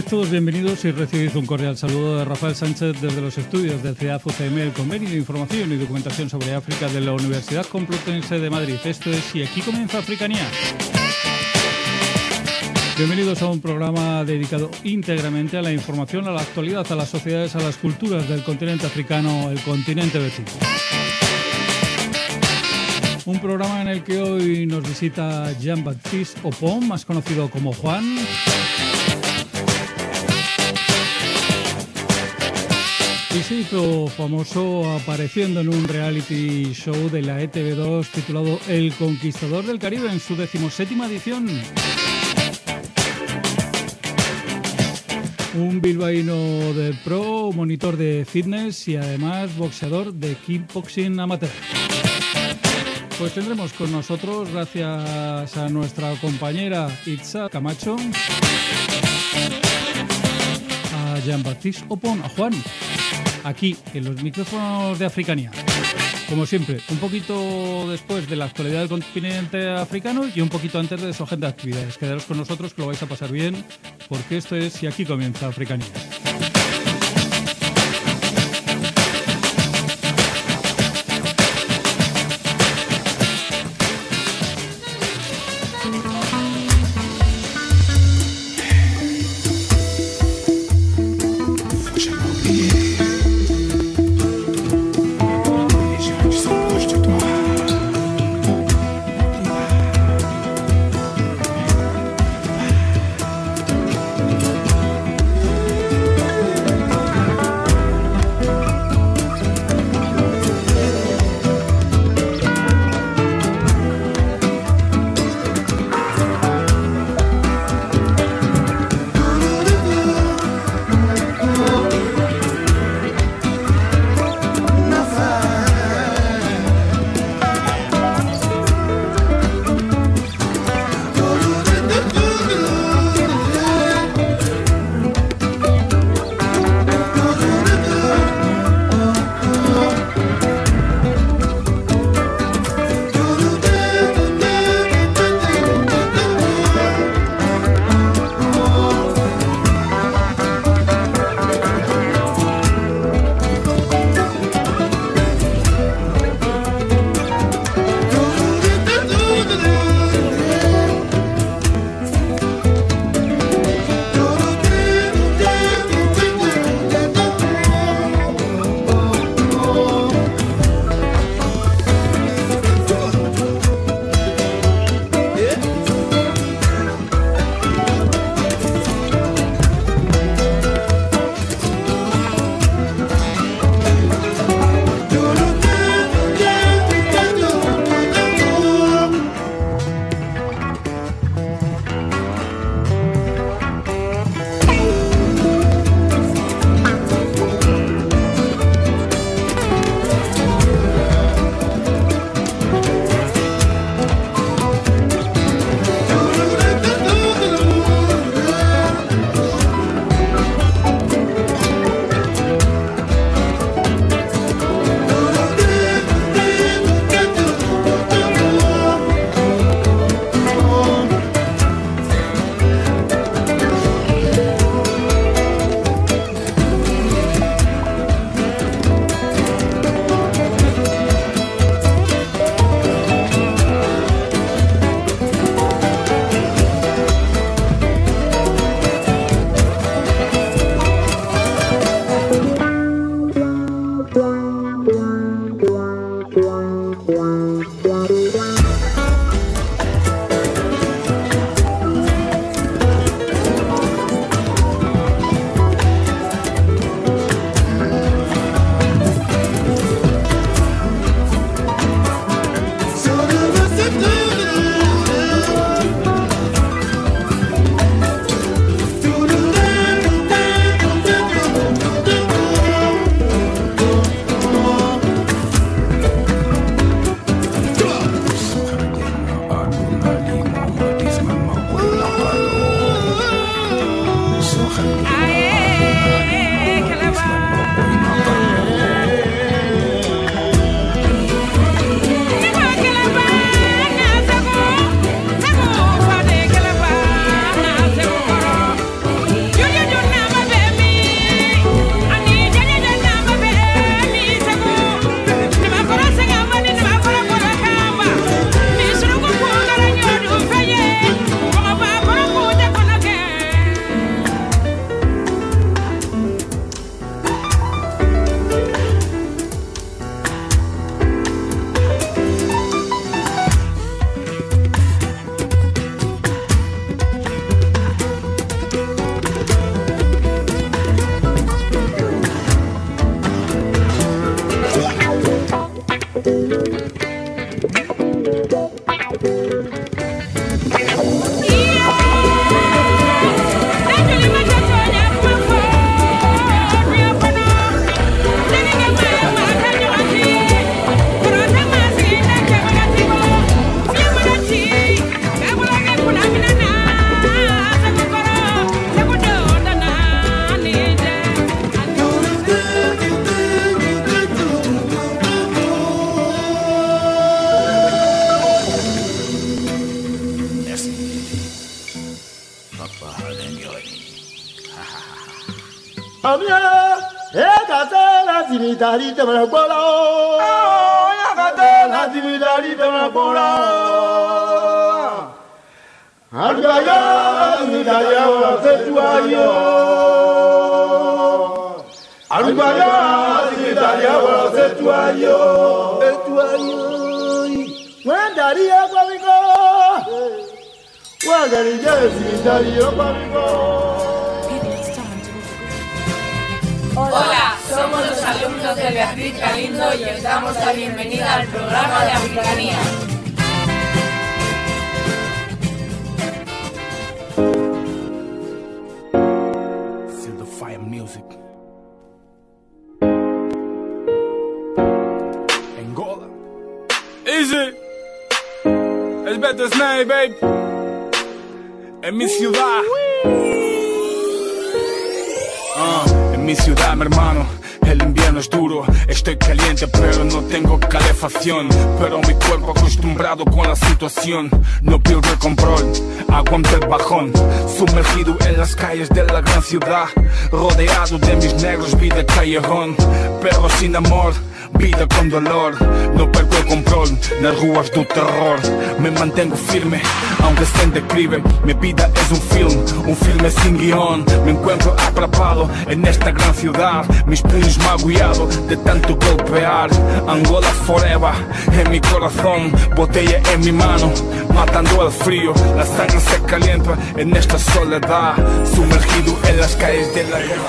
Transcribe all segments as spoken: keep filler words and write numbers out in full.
Sed todos bienvenidos y recibid un cordial saludo de Rafael Sánchez desde los estudios del C E A F U C M, el Convenio de Información y Documentación sobre África de la Universidad Complutense de Madrid. Esto es Y aquí comienza Africanía. Bienvenidos a un programa dedicado íntegramente a la información, a la actualidad, a las sociedades, a las culturas del continente africano, el continente vecino. Un programa en el que hoy nos visita Jean-Baptiste Opon, más conocido como Juan. Y se hizo famoso apareciendo en un reality show de la E T V dos titulado El Conquistador del Caribe en su decimoséptima edición. Un bilbaíno de pro, monitor de fitness y además boxeador de kickboxing amateur. Pues tendremos con nosotros, gracias a nuestra compañera Itza Camacho, a Jean-Baptiste Opon, a Juan, aquí en los micrófonos de Africanía. Como siempre, un poquito después de la actualidad del continente africano y un poquito antes de su agenda de actividades. Quedaros con nosotros que lo vais a pasar bien, porque esto es Y aquí comienza Africanía. Dimidari te me cola, oh, la dimidari te me cola. Algaya, dimidari ahora se tuayo. Algaya, dimidari ahora se tuayo. Se tuayo. Wendari agua migo. Wendari ya dimidari agua migo. Hola, somos los alumnos de Beatriz Galindo y os damos la bienvenida al programa de Africanía. Feel the fire music. Angola. Easy. Es Beto Snake, babe. En mi ciudad. Ah. En mi ciudad, mi hermano, el invierno es duro. Estoy caliente pero no tengo calefacción. Pero mi cuerpo acostumbrado con la situación no pierde el control, aguanta el bajón. Sumergido en las calles de la gran ciudad, rodeado de mis negros, vida callejón. Pero sin amor, vida con dolor. No perco el control nas ruas do terror. Me mantengo firme, aunque esté en declive. Mi vida es un film, un filme sin guión. Me encuentro atrapado en esta gran ciudad, mis puños magullados de tanto golpear. Angola forever en mi corazón, botella en mi mano, matando el frío. La sangre se calienta en esta soledad, sumergido en las calles de la guerra.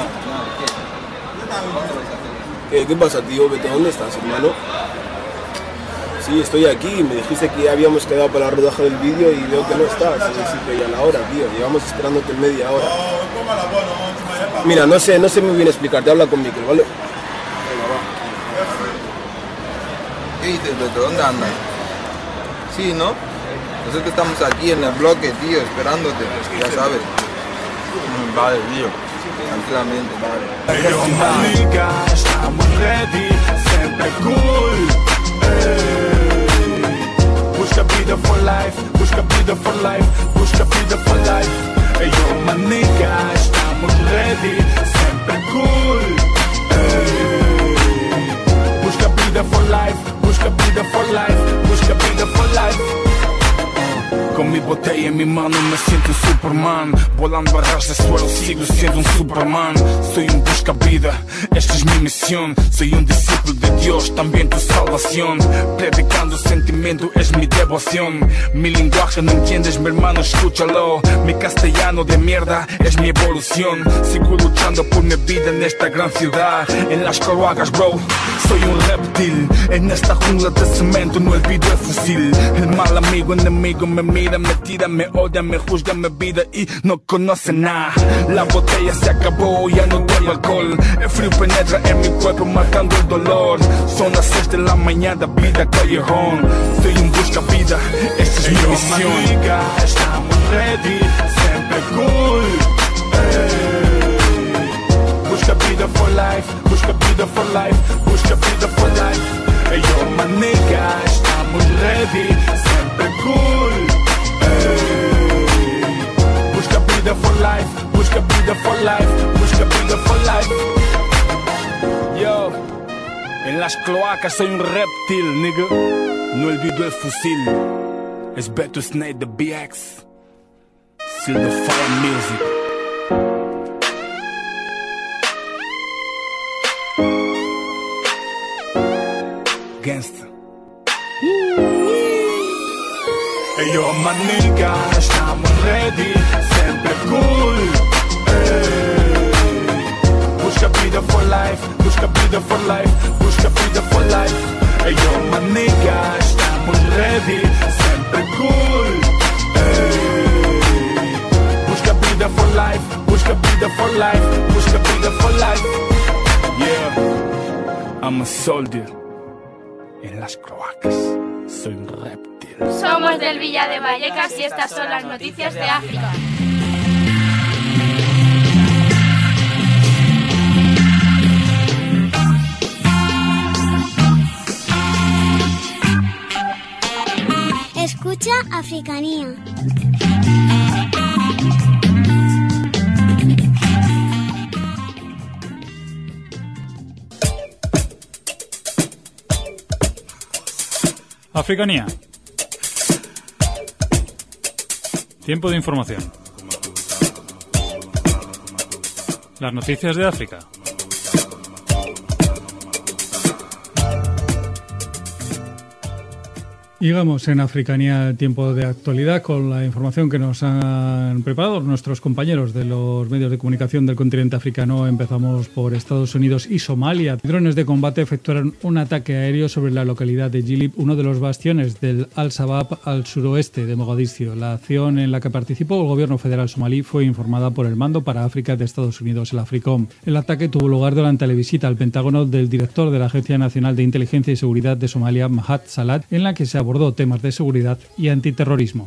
¿Qué, ¿Qué pasa, tío? Beto, ¿dónde estás, hermano? Sí, estoy aquí. Me dijiste que ya habíamos quedado para el rodaje del vídeo y veo que no estás. Sí, sí, que ya la hora, tío. Llevamos esperándote media hora. Mira, no sé, no sé muy bien explicarte. Habla con Mikel, ¿vale? Venga, va. ¿Qué dices, Beto? ¿Dónde andas? Sí, ¿no? Nosotros estamos aquí en el bloque, tío, esperándote. Ya sabes. Vale, tío. Tranquilamente, vale. Pero marica, estamos ready, siempre cool. Ey. Busca vida for life, busca vida for life, busca vida for life. Ey, yo, manica, estamos ready, siempre cool. Ey. Busca vida for life, busca vida for life, busca vida for life. Con mi botella en mi mano me siento Superman, volando a ras de suelo sigo siendo un Superman. Soy un busca vida, esta es mi misión. Soy un discípulo de Dios, también tu salvación. Predicando sentimiento es mi devoción. Mi lenguaje no entiendes, mi hermano, escúchalo. Mi castellano de mierda es mi evolución. Sigo luchando por mi vida en esta gran ciudad, en las Coroagas, bro. Soy un reptil, en esta jungla de cemento no olvido el fusil. El mal amigo, enemigo me mira, me tira, me odia, me juzga mi vida y no conoce nada. La botella se acabó, ya no tengo alcohol. El frío penetra en mi cuerpo matando el dolor. Son las seis de la mañana, vida callejón. Soy un busca vida, esta es mi misión. Amiga, estamos ready, siempre cool. Ey. Busca vida for life, busca vida for life, busca vida for life. Ey, yo, manica, estamos ready, siempre cool. Ey. Busca vida for life, busca vida for life, busca vida for life. Yo, en las cloacas soy un reptil, nigga. No olvido el fusil. Es Beto Snake, the B X. Still the fire music. Gangsta. Hey, yo, manica, estamos ready, siempre cool. Ey. Busca vida for life, busca vida for life, busca vida for life. Hey, yo, my nigga, estamos ready, sempre cool. Hey. Busca vida for life, busca vida for life, busca vida for life. Yeah, I'm a soldier. En las cloacas, soy un reptil. Somos del Villa de Vallecas y estas son las noticias de África. Escucha Africanía. Africanía. Tiempo de información. Las noticias de África. Llegamos en Africanía al tiempo de actualidad con la información que nos han preparado nuestros compañeros de los medios de comunicación del continente africano. Empezamos por Estados Unidos y Somalia. Drones de combate efectuaron un ataque aéreo sobre la localidad de Jilib, uno de los bastiones del Al-Shabaab al suroeste de Mogadiscio. La acción en la que participó el gobierno federal somalí fue informada por el Mando para África de Estados Unidos, el AFRICOM. El ataque tuvo lugar durante la visita al Pentágono del director de la Agencia Nacional de Inteligencia y Seguridad de Somalia, Mahat Salat, en la que se abordó temas de seguridad y antiterrorismo.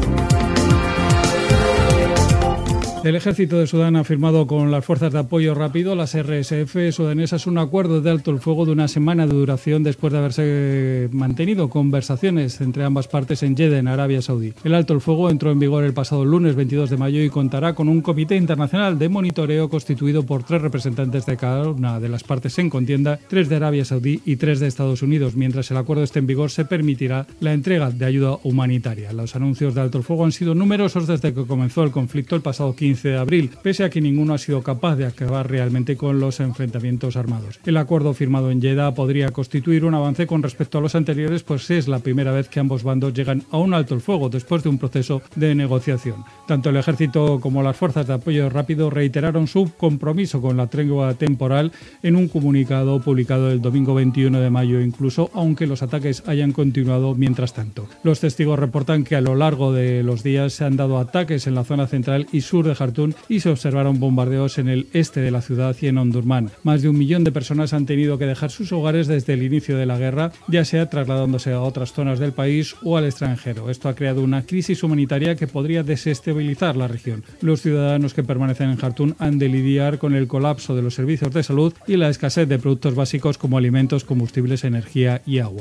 El ejército de Sudán ha firmado con las fuerzas de apoyo rápido, las R S F sudanesas, un acuerdo de alto el fuego de una semana de duración después de haberse mantenido conversaciones entre ambas partes en Jeddah, en Arabia Saudí. El alto el fuego entró en vigor el pasado lunes veintidós de mayo y contará con un comité internacional de monitoreo constituido por tres representantes de cada una de las partes en contienda, tres de Arabia Saudí y tres de Estados Unidos. Mientras el acuerdo esté en vigor, se permitirá la entrega de ayuda humanitaria. Los anuncios de alto el fuego han sido numerosos desde que comenzó el conflicto el pasado quince de abril, pese a que ninguno ha sido capaz de acabar realmente con los enfrentamientos armados. El acuerdo firmado en Jeddah podría constituir un avance con respecto a los anteriores, pues es la primera vez que ambos bandos llegan a un alto el fuego después de un proceso de negociación. Tanto el ejército como las fuerzas de apoyo rápido reiteraron su compromiso con la tregua temporal en un comunicado publicado el domingo veintiuno de mayo, incluso aunque los ataques hayan continuado mientras tanto. Los testigos reportan que a lo largo de los días se han dado ataques en la zona central y sur de Jartum y se observaron bombardeos en el este de la ciudad y en Omdurman. Más de un millón de personas han tenido que dejar sus hogares desde el inicio de la guerra, ya sea trasladándose a otras zonas del país o al extranjero. Esto ha creado una crisis humanitaria que podría desestabilizar la región. Los ciudadanos que permanecen en Jartum han de lidiar con el colapso de los servicios de salud y la escasez de productos básicos como alimentos, combustibles, energía y agua.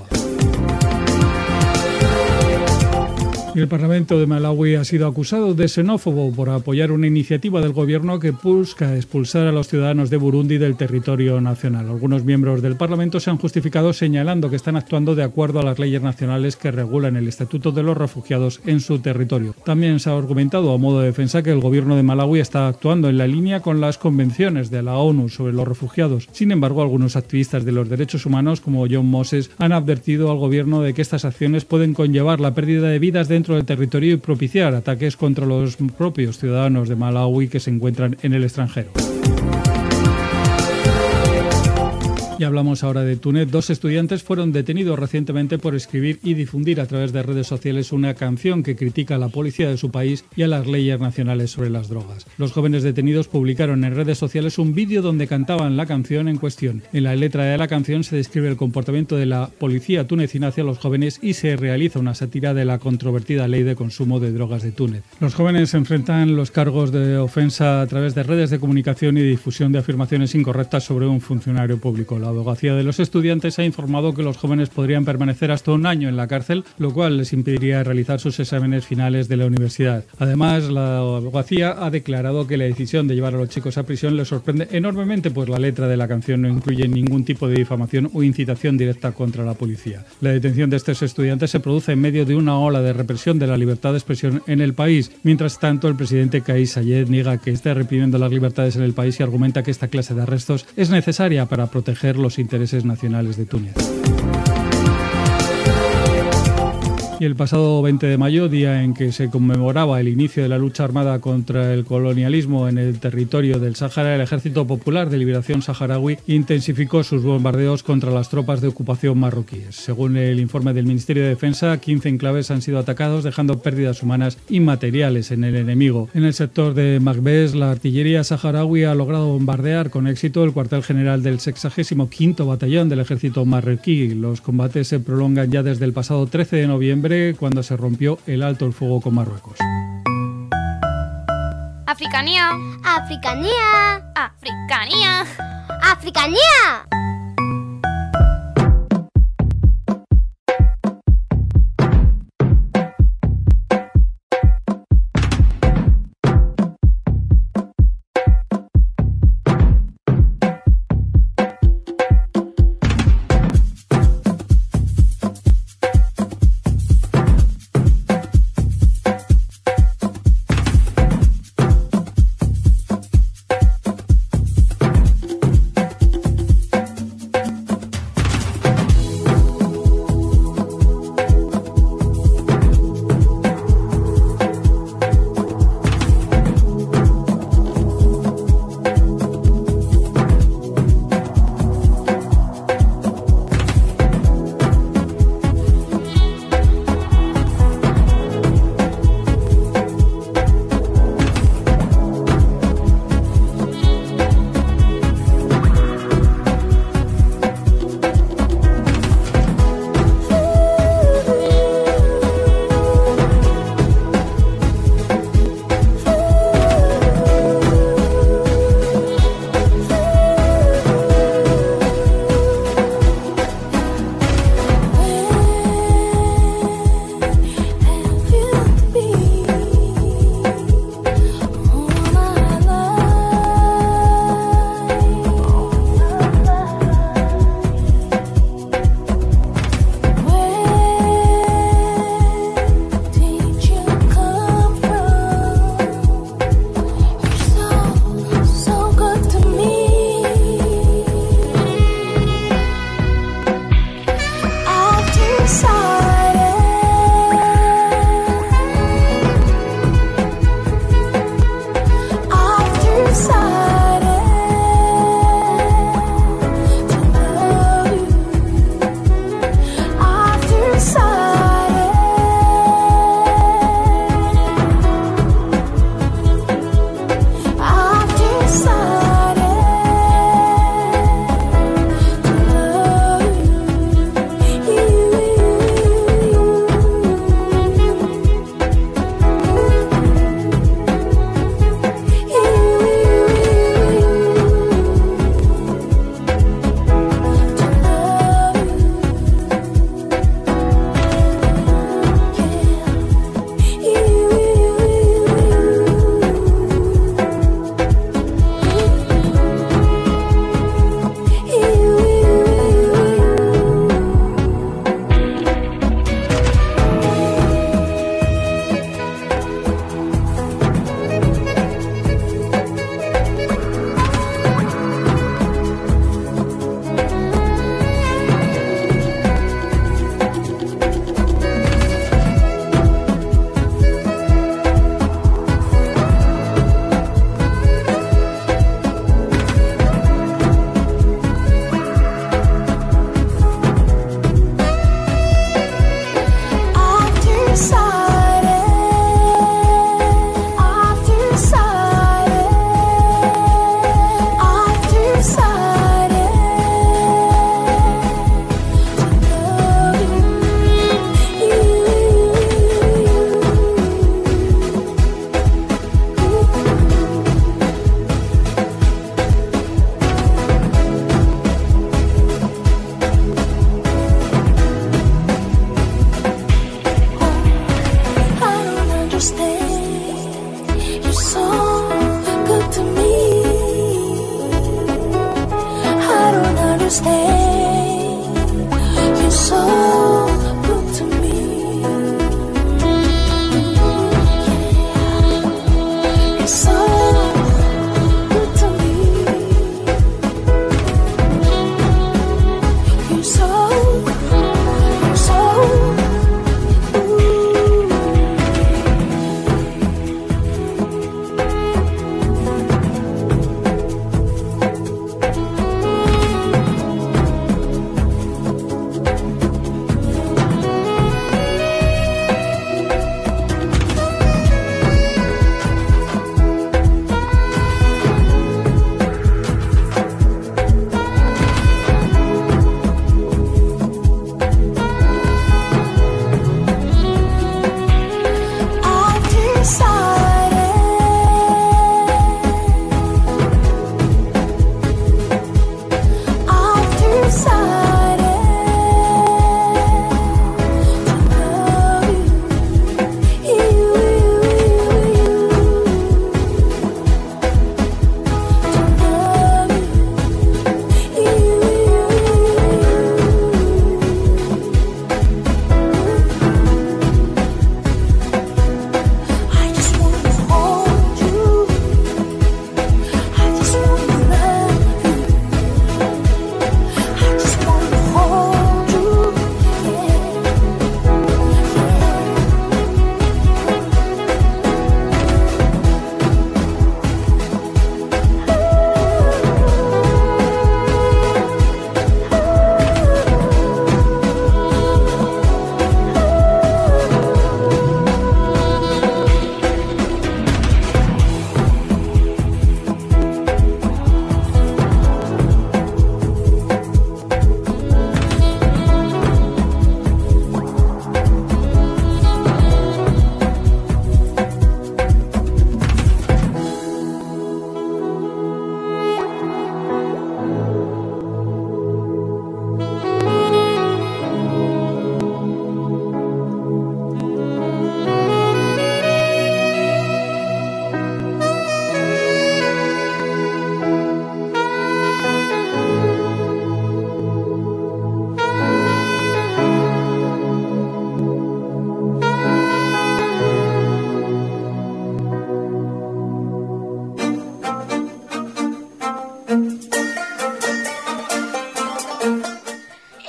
El Parlamento de Malawi ha sido acusado de xenófobo por apoyar una iniciativa del gobierno que busca expulsar a los ciudadanos de Burundi del territorio nacional. Algunos miembros del Parlamento se han justificado señalando que están actuando de acuerdo a las leyes nacionales que regulan el estatuto de los refugiados en su territorio. También se ha argumentado a modo de defensa que el gobierno de Malawi está actuando en la línea con las convenciones de la ONU sobre los refugiados. Sin embargo, algunos activistas de los derechos humanos, como John Moses, han advertido al gobierno de que estas acciones pueden conllevar la pérdida de vidas dentro del territorio y propiciar ataques contra los propios ciudadanos de Malawi que se encuentran en el extranjero. Y hablamos ahora de Túnez. Dos estudiantes fueron detenidos recientemente por escribir y difundir a través de redes sociales una canción que critica a la policía de su país y a las leyes nacionales sobre las drogas. Los jóvenes detenidos publicaron en redes sociales un vídeo donde cantaban la canción en cuestión. En la letra de la canción se describe el comportamiento de la policía tunecina hacia los jóvenes y se realiza una sátira de la controvertida ley de consumo de drogas de Túnez. Los jóvenes enfrentan los cargos de ofensa a través de redes de comunicación y difusión de afirmaciones incorrectas sobre un funcionario público. La abogacía de los estudiantes ha informado que los jóvenes podrían permanecer hasta un año en la cárcel, lo cual les impediría realizar sus exámenes finales de la universidad. Además, la abogacía ha declarado que la decisión de llevar a los chicos a prisión les sorprende enormemente, pues la letra de la canción no incluye ningún tipo de difamación o incitación directa contra la policía. La detención de estos estudiantes se produce en medio de una ola de represión de la libertad de expresión en el país. Mientras tanto, el presidente Kais Saied niega que esté reprimiendo las libertades en el país y argumenta que esta clase de arrestos es necesaria para proteger los intereses nacionales de Túnez. Y el pasado veinte de mayo, día en que se conmemoraba el inicio de la lucha armada contra el colonialismo en el territorio del Sáhara, el Ejército Popular de Liberación Saharaui intensificó sus bombardeos contra las tropas de ocupación marroquíes. Según el informe del Ministerio de Defensa, quince enclaves han sido atacados, dejando pérdidas humanas y materiales en el enemigo. En el sector de Maghbes, la artillería saharaui ha logrado bombardear con éxito el cuartel general del sexagésimo quinto Batallón del Ejército marroquí. Los combates se prolongan ya desde el pasado trece de noviembre, cuando se rompió el alto el fuego con Marruecos. Africanía. Africanía. Africanía. Africanía. So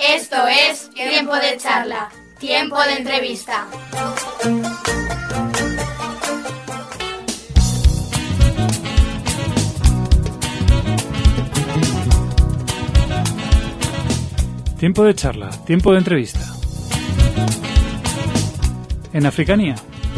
Esto es Tiempo de Charla, Tiempo de Entrevista. Tiempo de charla, tiempo de entrevista. En Africanía.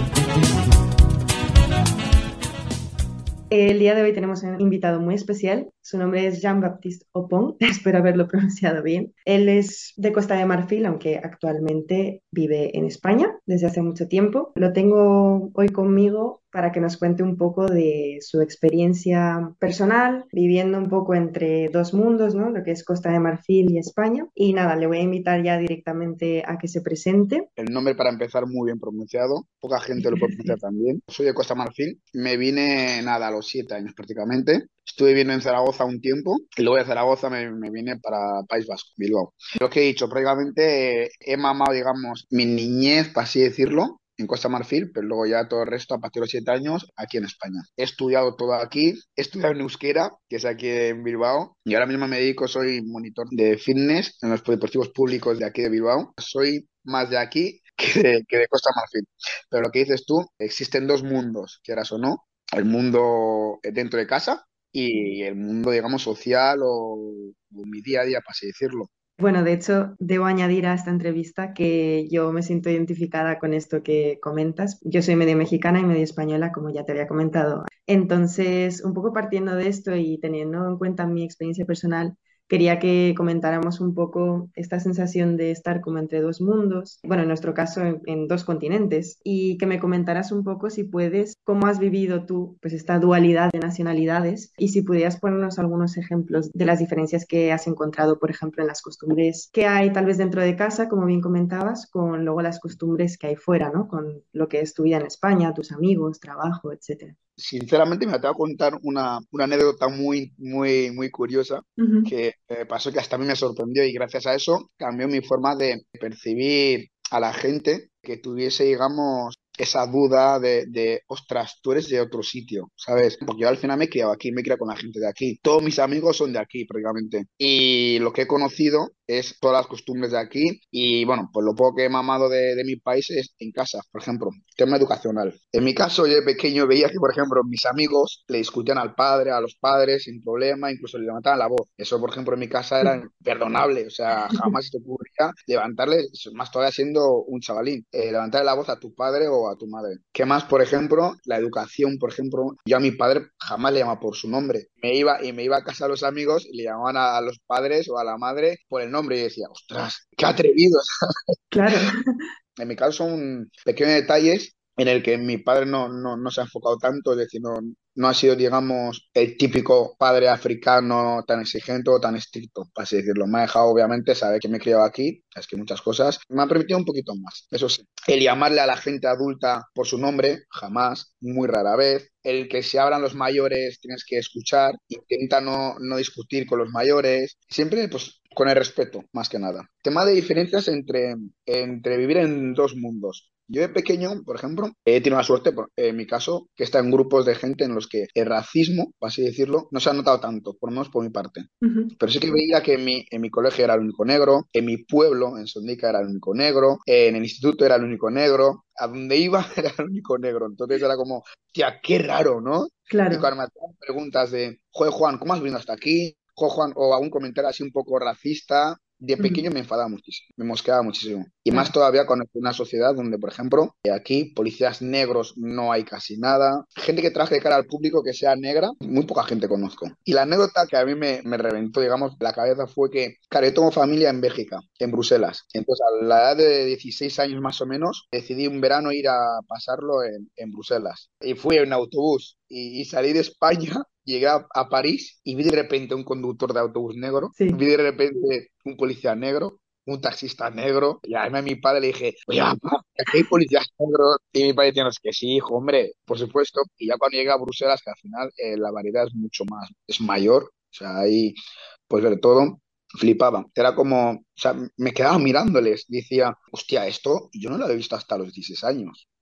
El día de hoy tenemos un invitado muy especial. Su nombre es Jean-Baptiste Opon, espero haberlo pronunciado bien. Él es de Costa de Marfil, aunque actualmente vive en España desde hace mucho tiempo. Lo tengo hoy conmigo para que nos cuente un poco de su experiencia personal, viviendo un poco entre dos mundos, ¿no? Lo que es Costa de Marfil y España. Y nada, le voy a invitar ya directamente a que se presente. El nombre, para empezar, muy bien pronunciado. Poca gente lo puede pronunciar tan bien. Soy de Costa Marfil. Me vine, nada, a los siete años prácticamente. Estuve viviendo en Zaragoza un tiempo y luego de Zaragoza me, me vine para País Vasco, Bilbao. Lo que he dicho, prácticamente eh, he mamado, digamos, mi niñez, para así decirlo, en Costa Marfil, pero luego ya todo el resto, a partir de los siete años, aquí en España. He estudiado todo aquí, he estudiado en euskera, que es aquí en Bilbao, y ahora mismo me dedico, soy monitor de fitness en los polideportivos públicos de aquí de Bilbao. Soy más de aquí que de, que de Costa Marfil. Pero lo que dices tú, existen dos mundos, quieras o no, el mundo dentro de casa y el mundo, digamos, social o, o mi día a día, para así decirlo. Bueno, de hecho, debo añadir a esta entrevista que yo me siento identificada con esto que comentas. Yo soy medio mexicana y medio española, como ya te había comentado. Entonces, un poco partiendo de esto y teniendo en cuenta mi experiencia personal, quería que comentáramos un poco esta sensación de estar como entre dos mundos, bueno, en nuestro caso en, en dos continentes, y que me comentaras un poco, si puedes, cómo has vivido tú pues esta dualidad de nacionalidades y si pudieras ponernos algunos ejemplos de las diferencias que has encontrado, por ejemplo, en las costumbres que hay tal vez dentro de casa, como bien comentabas, con luego las costumbres que hay fuera, ¿no? Con lo que es tu vida en España, tus amigos, trabajo, etcétera. Sinceramente, me te voy a contar una, una anécdota muy, muy, muy curiosa Ujú. que eh, pasó, que hasta a mí me sorprendió, y gracias a eso cambió mi forma de percibir a la gente que tuviese, digamos, esa duda de, de, ostras, tú eres de otro sitio, ¿sabes? Porque yo al final me he criado aquí, me he criado con la gente de aquí. Todos mis amigos son de aquí, prácticamente. Y lo que he conocido es todas las costumbres de aquí. Y bueno, pues lo poco que he mamado de, de mi país es en casa, por ejemplo, tema educacional. En mi caso, yo de pequeño veía que, por ejemplo, mis amigos le discutían al padre, a los padres, sin problema, incluso le levantaban la voz. Eso, por ejemplo, en mi casa era imperdonable. O sea, jamás se te ocurría levantarle, más todavía siendo un chavalín, eh, levantarle la voz a tu padre o a tu madre. ¿Qué más? Por ejemplo, la educación, por ejemplo, yo a mi padre jamás le llamaba por su nombre. Me iba y me iba a casa de los amigos y le llamaban a, a los padres o a la madre por el nombre y decía, ostras, qué atrevidos. Claro. En mi caso son pequeños detalles en el que mi padre no, no, no se ha enfocado tanto, es decir, no, no ha sido, digamos, el típico padre africano tan exigente o tan estricto, para así decirlo. Me ha dejado, obviamente, saber que me he criado aquí, es que muchas cosas me han permitido un poquito más, eso sí. El llamarle a la gente adulta por su nombre, jamás, muy rara vez. El que si hablan los mayores tienes que escuchar, intenta no, no discutir con los mayores, siempre pues con el respeto, más que nada. Tema de diferencias entre, entre vivir en dos mundos. Yo de pequeño, por ejemplo, he tenido la suerte, por- en mi caso, que está en grupos de gente en los que el racismo, por así decirlo, no se ha notado tanto, por lo menos por mi parte. Ujú. Pero sí que veía que en mi, en mi colegio era el único negro, en mi pueblo, en Sondica, era el único negro, en el instituto era el único negro, a donde iba era el único negro. Entonces era como, tía, qué raro, ¿no? Y Claro. cuando me hacían preguntas de, joder, Juan, ¿cómo has venido hasta aquí? Joder, Juan, o algún comentario así un poco racista, de Ujú. pequeño me enfadaba muchísimo, me mosqueaba muchísimo. Y más Claro. todavía con una sociedad donde, por ejemplo, eh, aquí policías negros no hay casi nada. Gente que traje de cara al público que sea negra, muy poca gente conozco. Y la anécdota que a mí me, me reventó, digamos, la cabeza fue que, claro, yo tengo familia en Bélgica, en Bruselas. Entonces, a la edad de dieciséis años más o menos, decidí un verano ir a pasarlo en, en Bruselas. Y fui en autobús y, y salí de España. Llegué a, a París y vi de repente un conductor de autobús negro, Sí. vi de repente un policía negro, un taxista negro, y a mí a mi padre le dije, oye, papá, que aquí hay policías negros, y mi padre diciendo, es que sí, hijo, hombre, por supuesto, y ya cuando llegué a Bruselas, que al final eh, la variedad es mucho más, es mayor, o sea, ahí, pues ver todo, flipaba, era como, o sea, me quedaba mirándoles, decía, hostia, esto yo no lo había visto hasta los dieciséis años.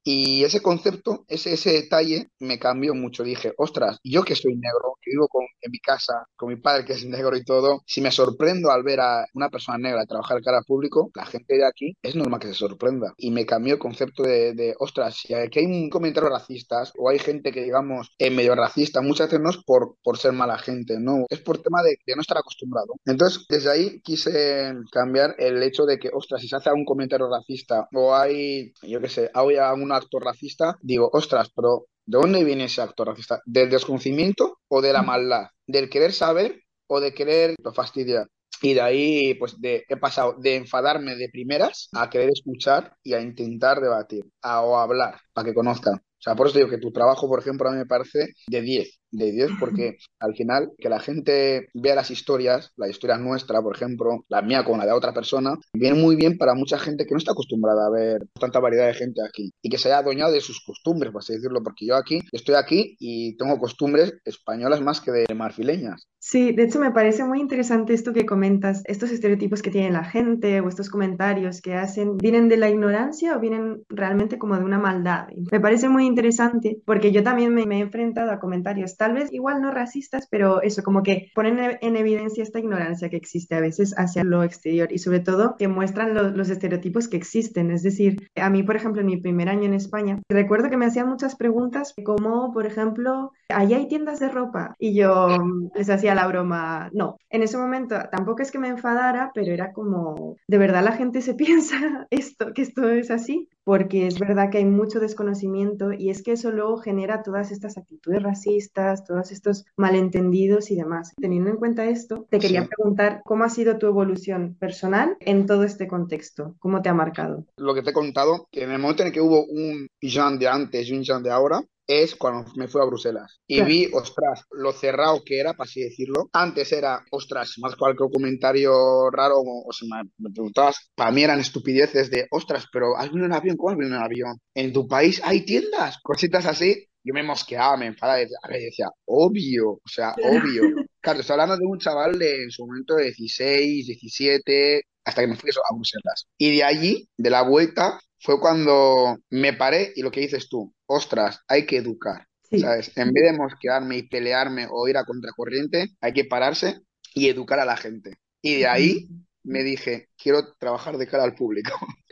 Y ese concepto, ese, ese detalle me cambió mucho. Dije, ostras, yo que soy negro, que vivo con, en mi casa, con mi padre que es negro y todo, si me sorprendo al ver a una persona negra trabajar cara al público, la gente de aquí es normal que se sorprenda. Y me cambió el concepto de, de ostras, si aquí hay un comentario racistas o hay gente que, digamos, es medio racista, muchas veces no es por, por ser mala gente, no, es por tema de, de no estar acostumbrado. Entonces, desde ahí quise cambiar el hecho de que, ostras, si se hace algún comentario racista o hay, yo qué sé, hay algún acto racista, digo, ostras, pero ¿de dónde viene ese acto racista? ¿Del desconocimiento o de la maldad? ¿Del querer saber o de querer fastidiar? Y de ahí, pues, de, he pasado de enfadarme de primeras a querer escuchar y a intentar debatir a, o hablar para que conozcan. O sea, por eso digo que tu trabajo, por ejemplo, a mí me parece de diez de diez porque al final que la gente vea las historias, la historia nuestra, por ejemplo, la mía con la de otra persona, viene muy bien para mucha gente que no está acostumbrada a ver tanta variedad de gente aquí y que se haya adueñado de sus costumbres, por así decirlo, porque yo aquí estoy aquí y tengo costumbres españolas más que de marfileñas. Sí, de hecho me parece muy interesante esto que comentas, estos estereotipos que tiene la gente o estos comentarios que hacen, ¿vienen de la ignorancia o vienen realmente como de una maldad? Y me parece muy interesante porque yo también me, me he enfrentado a comentarios, tal vez igual no racistas, pero eso, como que ponen en, en evidencia esta ignorancia que existe a veces hacia lo exterior y sobre todo que muestran lo- los estereotipos que existen. Es decir, a mí, por ejemplo, en mi primer año en España, recuerdo que me hacían muchas preguntas como, por ejemplo, ¿allá hay tiendas de ropa? Y yo mm, les hacía la broma, no. En ese momento tampoco es que me enfadara, pero era como, ¿de verdad la gente se piensa esto, que esto es así? Porque es verdad que hay mucho desconocimiento y es que eso luego genera todas estas actitudes racistas, todos estos malentendidos y demás. Teniendo en cuenta esto, te quería Sí. preguntar cómo ha sido tu evolución personal en todo este contexto, cómo te ha marcado. Lo que te he contado, que en el momento en el que hubo un Jean de antes y un Jean de ahora, es cuando me fui a Bruselas y Claro. vi, ostras, lo cerrado que era, para así decirlo. Antes era, ostras, más cualquier comentario raro o, o si me, me preguntabas, para mí eran estupideces de, ostras, pero ¿has venido en avión? ¿Cómo has venido en avión? ¿En tu país hay tiendas? Cositas así. Yo me mosqueaba, me enfadaba y decía, a ver, decía, obvio, o sea, obvio. Claro, estoy hablando de un chaval de en su momento de dieciséis, diecisiete, hasta que me fui eso, a Bruselas. Y de allí, de la vuelta, fue cuando me paré y lo que dices tú, ostras, hay que educar, Sí. ¿sabes? En vez de mosquearme y pelearme o ir a contracorriente, hay que pararse y educar a la gente. Y de ahí me dije, quiero trabajar de cara al público.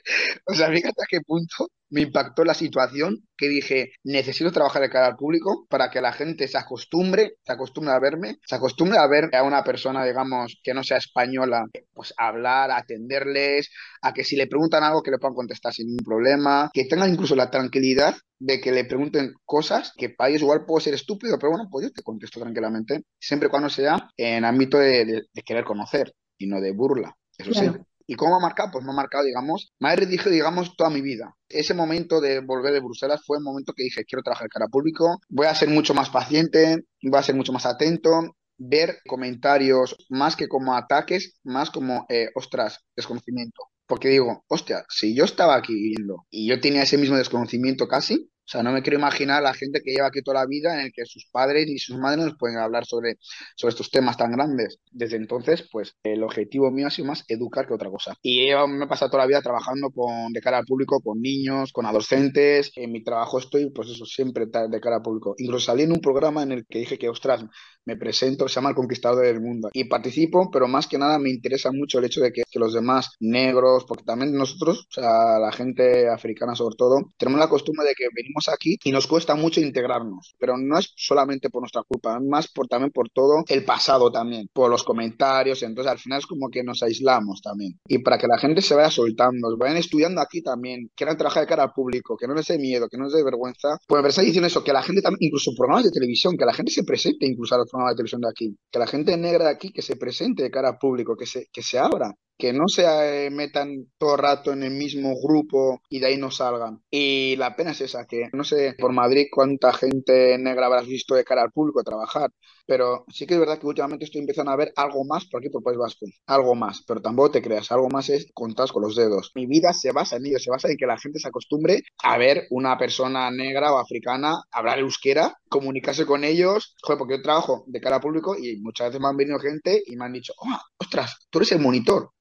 O sea, fíjate a qué punto me impactó la situación que dije, necesito trabajar de cara al público para que la gente se acostumbre, se acostumbre a verme, se acostumbre a ver a una persona, digamos, que no sea española, pues hablar, atenderles, a que si le preguntan algo que le puedan contestar sin ningún problema, que tengan incluso la tranquilidad de que le pregunten cosas que para ellos igual puedo ser estúpido, pero bueno, pues yo te contesto tranquilamente, siempre y cuando sea en ámbito de, de de querer conocer y no de burla, eso sí. Claro. ¿Y cómo me ha marcado? Pues me ha marcado, digamos, me ha dirigido, digamos, toda mi vida. Ese momento de volver de Bruselas fue el momento que dije, quiero trabajar cara a público, voy a ser mucho más paciente, voy a ser mucho más atento, ver comentarios más que como ataques, más como, eh, ostras, desconocimiento. Porque digo, hostia, si yo estaba aquí viviendo y yo tenía ese mismo desconocimiento casi, o sea, no me quiero imaginar la gente que lleva aquí toda la vida en el que sus padres y sus madres nos pueden hablar sobre, sobre estos temas tan grandes. Desde entonces, pues el objetivo mío ha sido más educar que otra cosa. Y yo me he pasado toda la vida trabajando con, de cara al público, con niños, con adolescentes. En mi trabajo estoy, pues eso, siempre ta- de cara al público. Incluso salí en un programa en el que dije que, ostras, me presento, se llama El Conquistador del Mundo. Y participo, pero más que nada me interesa mucho el hecho de que, que los demás negros, porque también nosotros, o sea, la gente africana sobre todo, tenemos la costumbre de que venimos aquí y nos cuesta mucho integrarnos. Pero no es solamente por nuestra culpa, es más por, también por todo el pasado también, por los comentarios. Entonces al final es como que nos aislamos también. Y para que la gente se vaya soltando, vayan estudiando aquí también, quieran trabajar de cara al público, que no les dé miedo, que no les dé vergüenza, pues me está diciendo eso, que la gente también, incluso programas de televisión, que la gente se presente incluso a los programas de televisión de aquí, que la gente negra de aquí que se presente de cara al público, que se, que se abra, que no se eh, metan todo el rato en el mismo grupo y de ahí no salgan. Y la pena es esa, que no sé por Madrid cuánta gente negra habrás visto de cara al público trabajar, pero sí que es verdad que últimamente estoy empezando a ver algo más por aquí por País Vasco, algo más, pero tampoco te creas, algo más es contados con los dedos. Mi vida se basa en ello, se basa en que la gente se acostumbre a ver una persona negra o africana hablar euskera, comunicarse con ellos, joder, porque yo trabajo de cara al público y muchas veces me han venido gente y me han dicho, oh, ostras, tú eres el monitor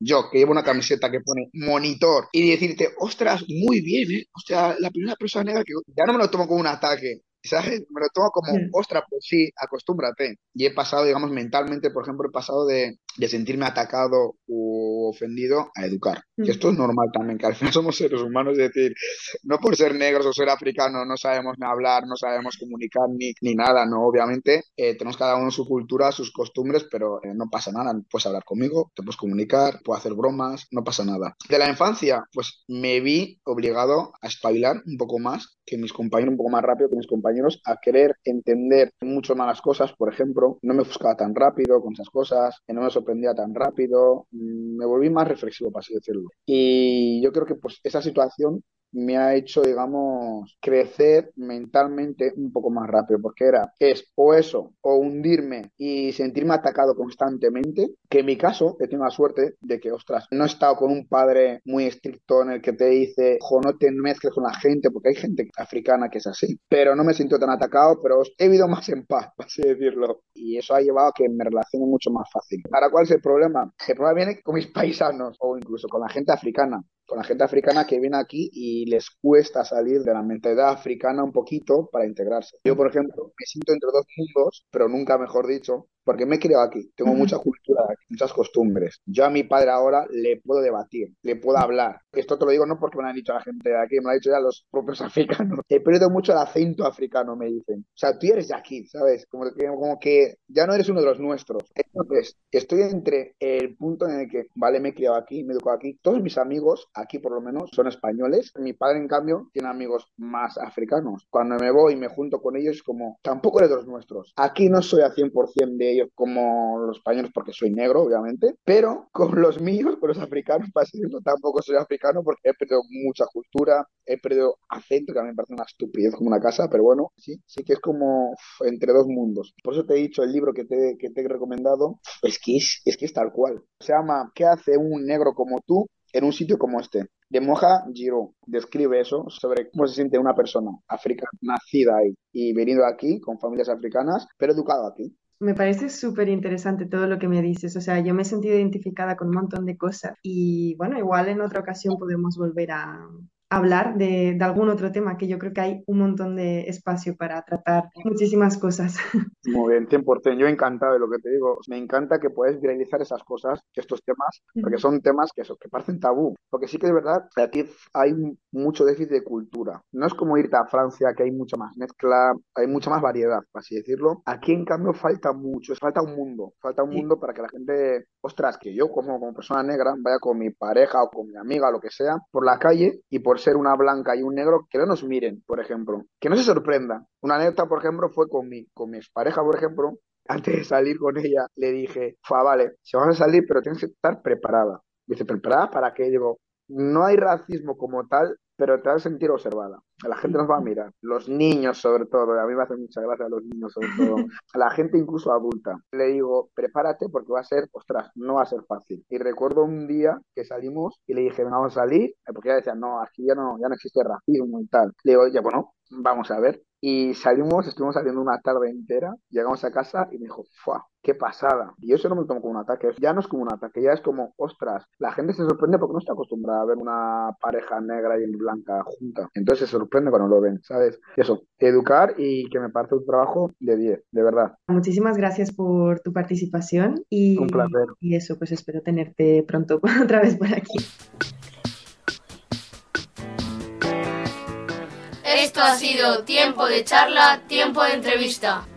yo que llevo una camiseta que pone monitor y decirte, ostras, muy bien, ¿eh? O sea, la primera persona negra que ya no me lo tomo como un ataque, ¿sabes? Me lo tomo como, Mm. ostras, pues sí, acostúmbrate. Y he pasado, digamos, mentalmente, por ejemplo, he pasado de, de sentirme atacado o ofendido a educar. Y Mm. esto es normal también, que al final somos seres humanos, es decir, no por ser negros o ser africanos no sabemos ni hablar, no sabemos comunicar ni, ni nada, ¿no? Obviamente eh, tenemos cada uno su cultura, sus costumbres, pero eh, no pasa nada, puedes hablar conmigo, te puedes comunicar, puedo hacer bromas, no pasa nada. De la infancia, pues me vi obligado a espabilar un poco más que mis compañeros, un poco más rápido que mis compañeros, a querer entender mucho más las cosas. Por ejemplo, no me ofuscaba tan rápido con esas cosas, no me sorprendía tan rápido, me volví más reflexivo, para así decirlo. Y yo creo que pues esa situación me ha hecho, digamos, crecer mentalmente un poco más rápido, porque era, es o eso, o hundirme y sentirme atacado constantemente, que en mi caso he tenido la suerte de que, ostras, no he estado con un padre muy estricto en el que te dice, jo, no te mezcles con la gente, porque hay gente africana que es así, pero no me siento tan atacado, pero he vivido más en paz, por así decirlo, y eso ha llevado a que me relacione mucho más fácil. ¿Para cuál es el problema? El problema viene con mis paisanos, o incluso con la gente africana, con la gente africana que viene aquí y les cuesta salir de la mentalidad africana un poquito para integrarse. Yo, por ejemplo, me siento entre dos mundos, pero nunca mejor dicho, porque me he criado aquí, tengo Ujú. mucha cultura, muchas costumbres. Yo a mi padre ahora le puedo debatir, le puedo hablar. Esto te lo digo no porque me lo han dicho la gente de aquí, me lo han dicho ya los propios africanos. He perdido mucho el acento africano, me dicen. O sea, tú eres de aquí, ¿sabes? Como que, como que ya no eres uno de los nuestros. Entonces, estoy entre el punto en el que, vale, me he criado aquí, me he educado aquí. Todos mis amigos, aquí por lo menos, son españoles. Mi padre, en cambio, tiene amigos más africanos. Cuando me voy y me junto con ellos, es como, tampoco eres de los nuestros. Aquí no soy al cien por ciento de ellos como los españoles porque soy negro, obviamente, pero con los míos, con los africanos, para decirlo, tampoco soy africano porque he perdido mucha cultura, he perdido acento, que a mí me parece una estupidez como una casa, pero bueno, sí, sí que es como uf, entre dos mundos. Por eso te he dicho el libro que te, que te he recomendado, es que es, es que es tal cual. Se llama ¿Qué hace un negro como tú en un sitio como este? De Moja Giro describe eso, sobre cómo se siente una persona africana, nacida ahí y venido aquí con familias africanas, pero educado aquí. Me parece súper interesante todo lo que me dices. O sea, yo me he sentido identificada con un montón de cosas y bueno, igual en otra ocasión podemos volver a hablar de, de algún otro tema, que yo creo que hay un montón de espacio para tratar muchísimas cosas. Muy bien, cien por ciento. Yo encantado de lo que te digo. Me encanta que puedes viralizar esas cosas, estos temas, porque son temas que, eso, que parecen tabú. Porque sí que es verdad que aquí hay mucho déficit de cultura. No es como irte a Francia, que hay mucha más mezcla, hay mucha más variedad, por así decirlo. Aquí, en cambio, falta mucho. Falta un mundo. Falta un mundo para que la gente, ostras, que yo como, como persona negra vaya con mi pareja o con mi amiga o lo que sea, por la calle y por ser una blanca y un negro, que no nos miren, por ejemplo. Que no se sorprendan. Una anécdota, por ejemplo, fue con mi, con mi expareja, por ejemplo, antes de salir con ella, le dije, fa, vale, si vamos a salir, pero tienes que estar preparada. Dice, ¿preparada para qué? Digo, no hay racismo como tal, pero te vas a sentir observada. La gente nos va a mirar. Los niños, sobre todo. A mí me hacen mucha gracia los niños, sobre todo. A la gente incluso adulta. Le digo, prepárate porque va a ser, ostras, no va a ser fácil. Y recuerdo un día que salimos y le dije, vamos a salir, porque ella decía, no, aquí ya no, ya no existe racismo y tal. Le digo, ya, bueno, vamos a ver. Y salimos, estuvimos saliendo una tarde entera, llegamos a casa y me dijo, ¡fua! ¡Qué pasada! Y eso no me lo tomo como un ataque, ya no es como un ataque, ya es como, ostras, la gente se sorprende porque no está acostumbrada a ver una pareja negra y blanca junta. Entonces se sorprende cuando lo ven, ¿sabes? Eso, educar y que me parece un trabajo de diez, de verdad. Muchísimas gracias por tu participación y, Un placer. y eso, pues espero tenerte pronto otra vez por aquí. Esto ha sido Tiempo de Charla, Tiempo de Entrevista.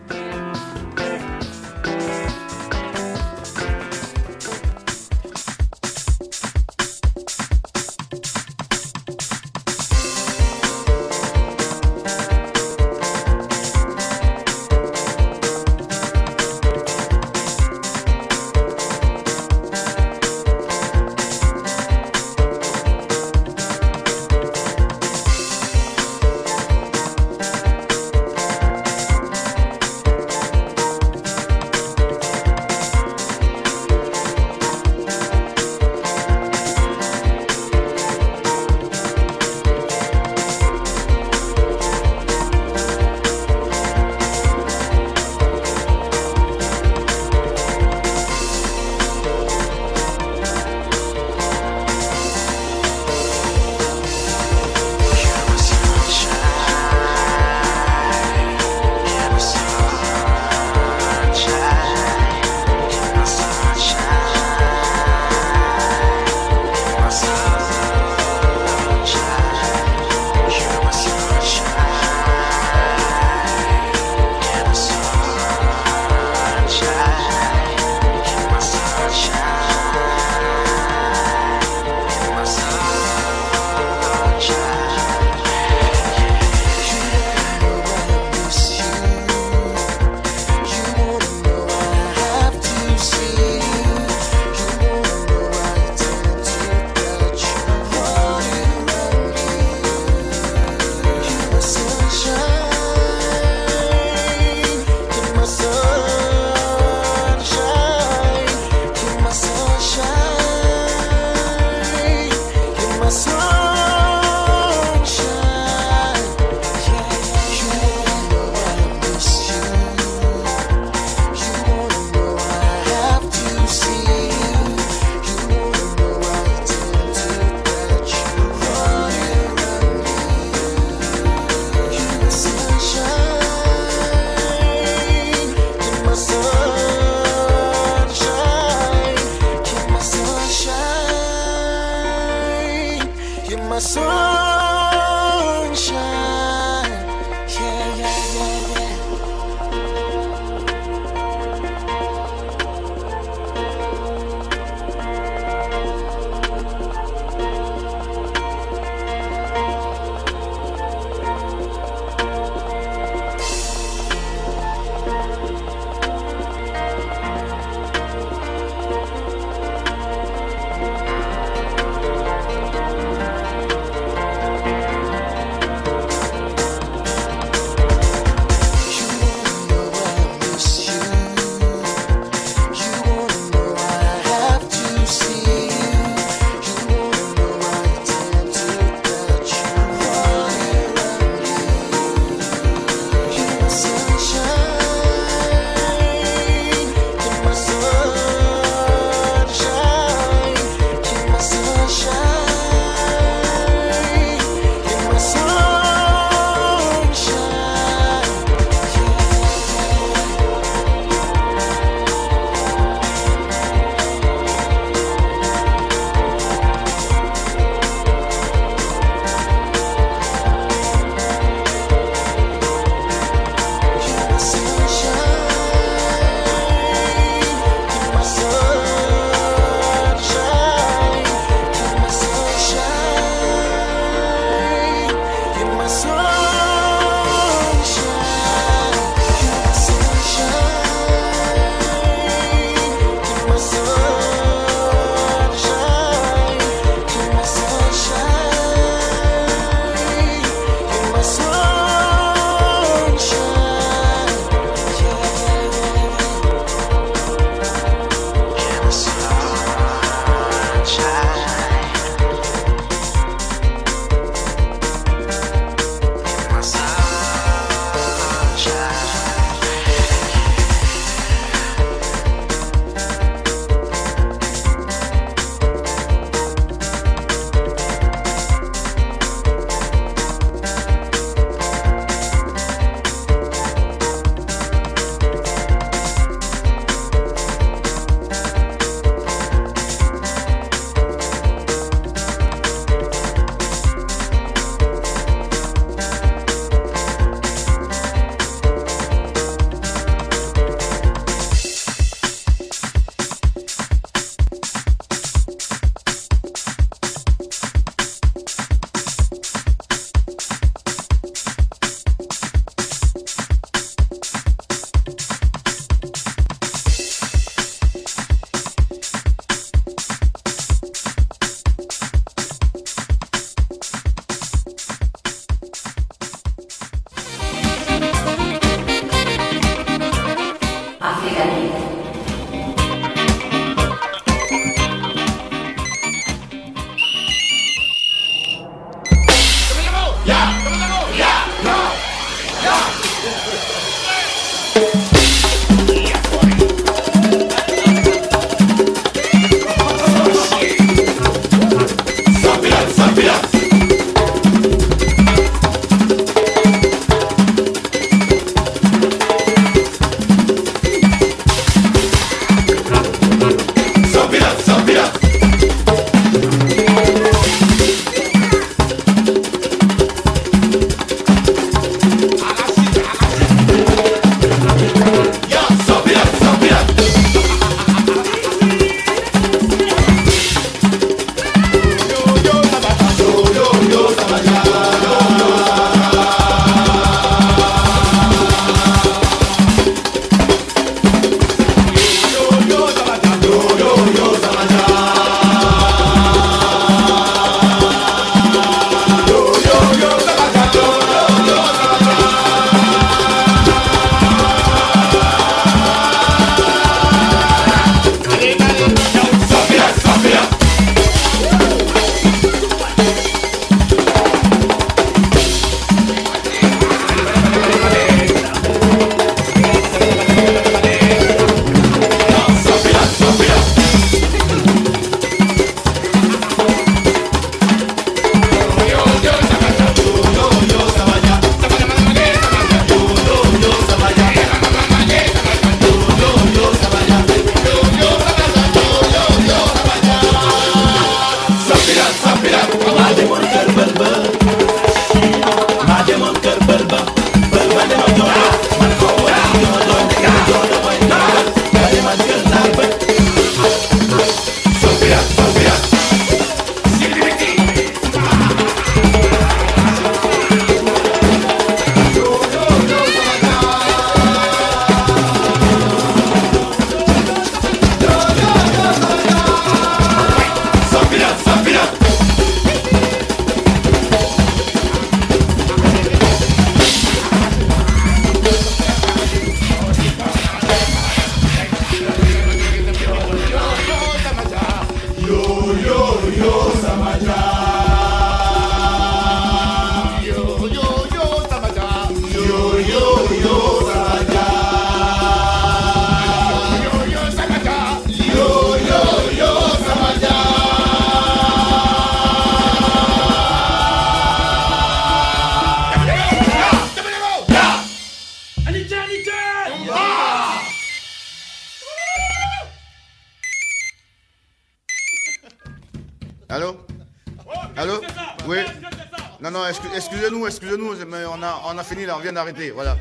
Allô? Allô? Oui? Non, non, excu- excusez-nous, excusez-nous, mais on a, on a fini là, on vient d'arrêter, voilà.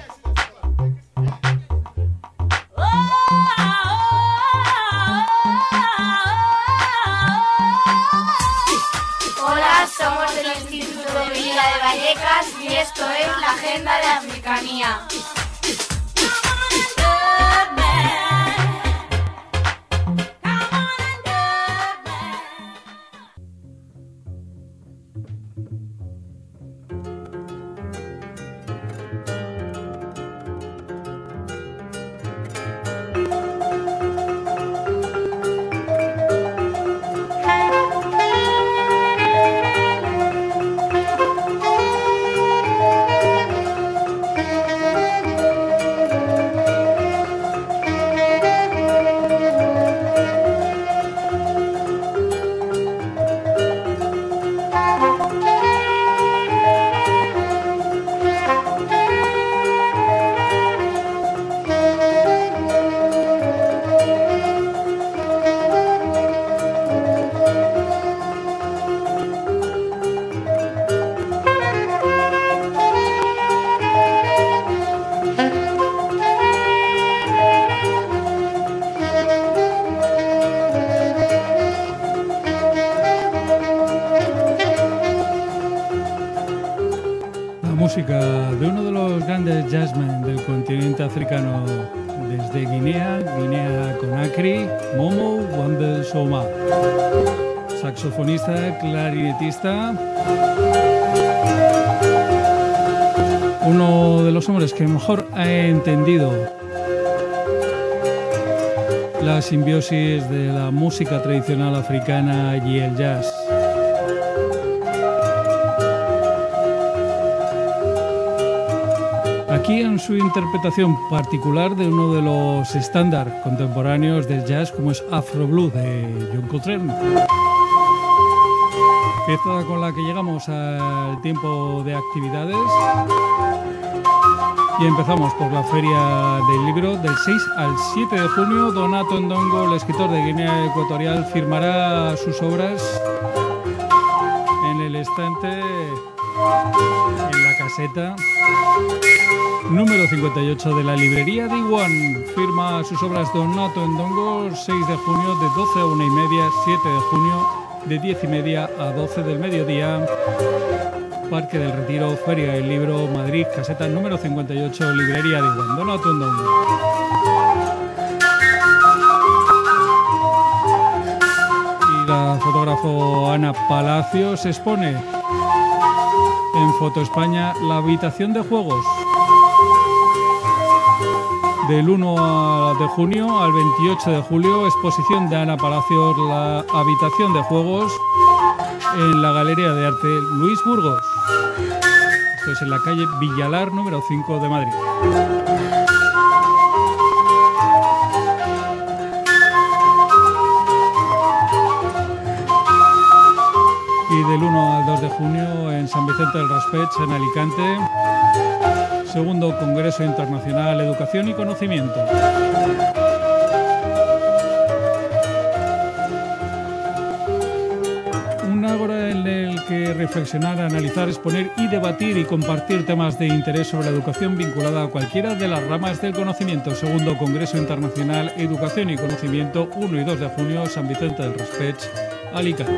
Hola, somos del Instituto de Villa de Vallecas y esto es la Agenda de Africanía. Música de uno de los grandes jazzmen del continente africano desde Guinea, Guinea Conakry, Momo Wambe Soma, saxofonista, clarinetista, uno de los hombres que mejor ha entendido la simbiosis de la música tradicional africana y el jazz. Aquí en su interpretación particular de uno de los estándares contemporáneos del jazz como es Afro Blue de John Coltrane. Pieza con la que llegamos al tiempo de actividades y empezamos por la Feria del Libro. Del seis al siete de junio, Donato Ndongo, el escritor de Guinea Ecuatorial, firmará sus obras en el estante, en la caseta número cincuenta y ocho de la librería de Iwan. Firma sus obras Donato Ndongo, seis de junio de doce a una y media, siete de junio de diez y media a doce del mediodía. Parque del Retiro, Feria del Libro, Madrid, caseta número cincuenta y ocho, librería de Iwan. Donato Ndongo. Y la fotógrafo Ana Palacios expone en Foto España la habitación de juegos. Del uno de junio al veintiocho de julio, exposición de Ana Palacios, la habitación de juegos en la Galería de Arte Luis Burgos. Esto es en la calle Villalar número cinco de Madrid. Y del uno al dos de junio en San Vicente del Raspeig, en Alicante, segundo Congreso Internacional Educación y Conocimiento. Un ágora en el que reflexionar, analizar, exponer y debatir y compartir temas de interés sobre la educación vinculada a cualquiera de las ramas del conocimiento. Segundo Congreso Internacional Educación y Conocimiento, uno y dos de junio, San Vicente del Raspeig, Alicante.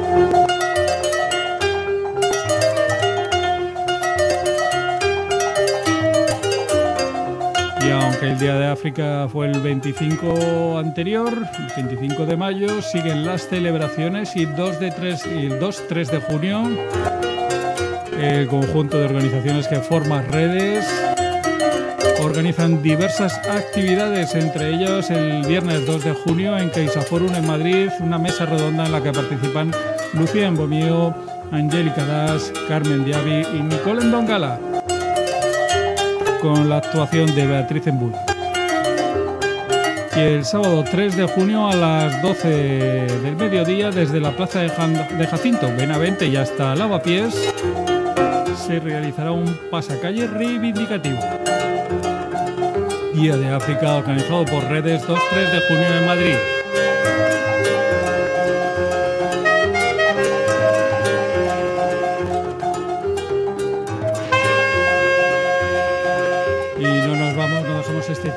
Y aunque el Día de África fue el veinticinco anterior, el veinticinco de mayo, siguen las celebraciones y dos de tres y el dos tres de junio el conjunto de organizaciones que forman redes organizan diversas actividades, entre ellos el viernes dos de junio en CaixaForum en Madrid, una mesa redonda en la que participan Lucía Embomío, Angélica Das, Carmen Diaby y Nicole Ndongala, con la actuación de Beatriz Embula. Y el sábado tres de junio a las doce del mediodía, desde la plaza de, Jan- de Jacinto Benavente y hasta Lavapiés, se realizará un pasacalle reivindicativo. Día de África organizado por Redes, dos tres de junio en Madrid.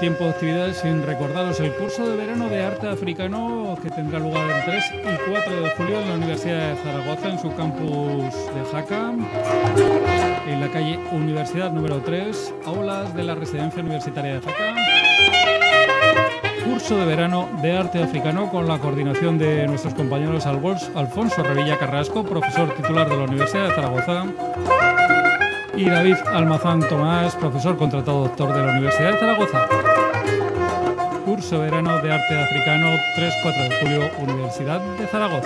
tiempo de actividades sin recordaros el curso de verano de arte africano que tendrá lugar el tres y cuatro de julio en la Universidad de Zaragoza, en su campus de Jaca, en la calle Universidad número tres, aulas de la Residencia Universitaria de Jaca. Curso de verano de arte africano con la coordinación de nuestros compañeros Alfonso Revilla Carrasco, profesor titular de la Universidad de Zaragoza, y David Almazán Tomás, profesor contratado doctor de la Universidad de Zaragoza. Curso de verano de arte africano tres a cuatro de julio, Universidad de Zaragoza.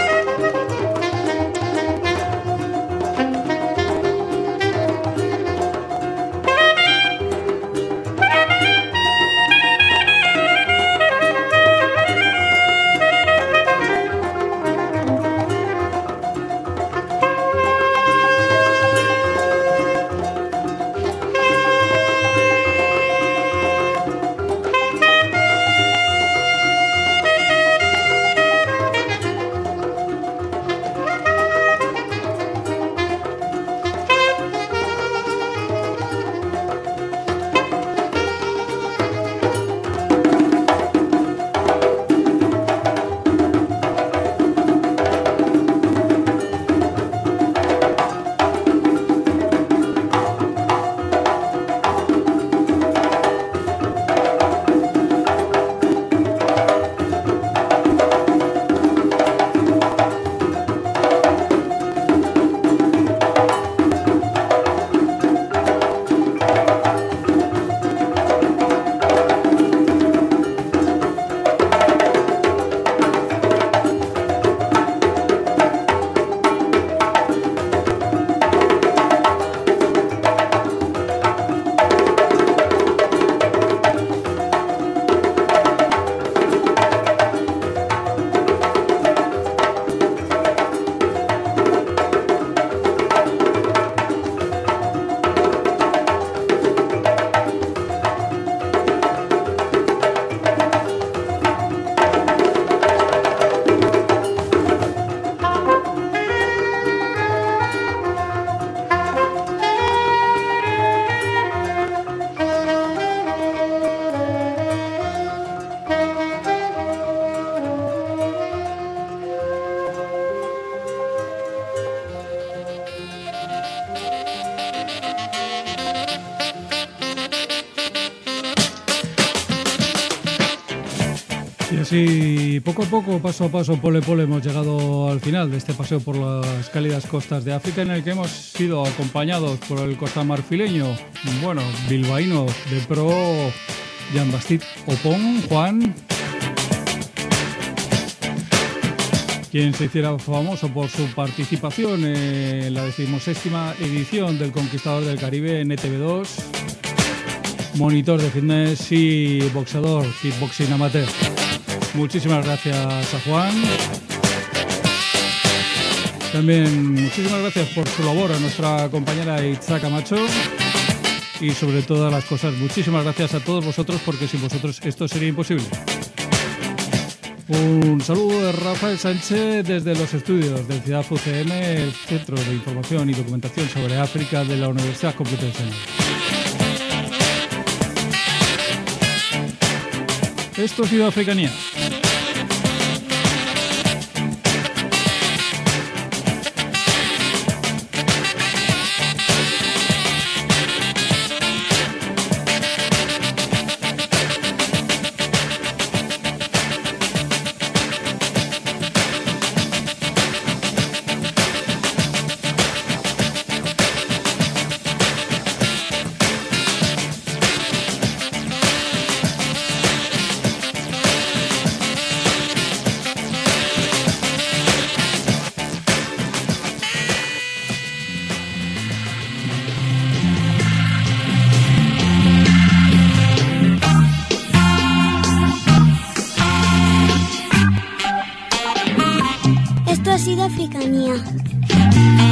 Y así, poco a poco, paso a paso, pole pole, hemos llegado al final de este paseo por las cálidas costas de África, en el que hemos sido acompañados por el costamarfileño, bueno, bilbaíno de pro, Jean-Baptiste Opon, Juan, quien se hiciera famoso por su participación en la decimoséptima edición del Conquistador del Caribe en E T V dos, monitor de fitness y boxeador, kickboxing amateur. Muchísimas gracias a Juan. También muchísimas gracias por su labor a nuestra compañera Itza Camacho. Y sobre todas las cosas, muchísimas gracias a todos vosotros, porque sin vosotros esto sería imposible. Un saludo de Rafael Sánchez desde los estudios del Ciudad U C M, el Centro de Información y Documentación sobre África de la Universidad Complutense. Esto ha sido Africanía. Esto ha sido Africanía.